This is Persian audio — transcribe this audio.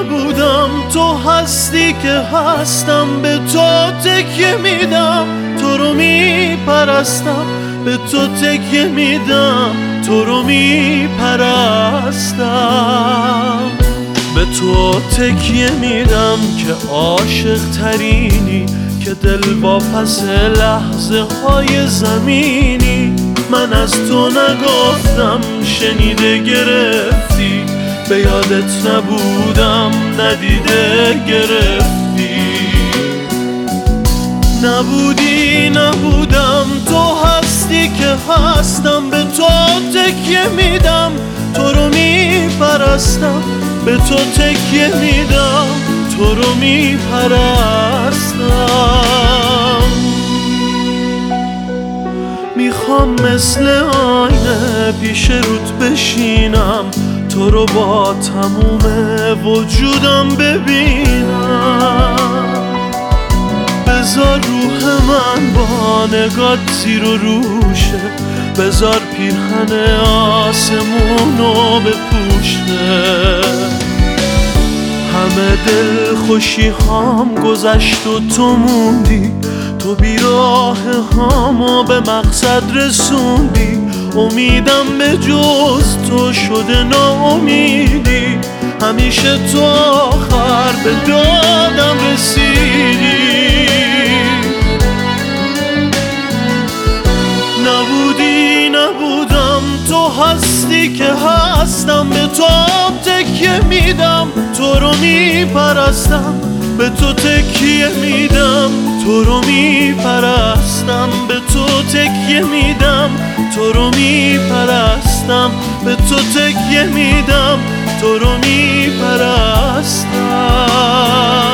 نبودم تو هستی که هستم، به تو تکیه میدم، تو رو میپرستم، به تو تکیه میدم، تو رو میپرستم. به تو تکیه میدم که عاشق ترینی، که دل با پس لحظه های زمینی. من از تو نگفتم شنیده گرفتی، به یادت نبودم ندیده گرفتی. نبودم تو هستی که هستم، به تو تکیه میدم، تو رو میپرستم، به تو تکیه میدم، تو رو میپرستم. میخوام مثل آینه پیش رود بشینم، تو رو با تموم وجودم ببینم. بذار روح من با نگات زیر و روشه، بذار پیرهن آسمونو بپوشه. همه دل خوشی هام گذشت و تو موندی، تو بیراه هامو به مقصد رسوندی. امیدم به جز تو شده ناامیدی، همیشه تو آخر به دادم رسیدی. نبودم تو هستی که هستم، به تو تکیه میدم، تو رو میپرستم، به تو تکیه میدم، تو رو میپرستم، به تو تکیه میدم، تو رو میپرستم، به تو تکیه میدم، تو رو میپرستم.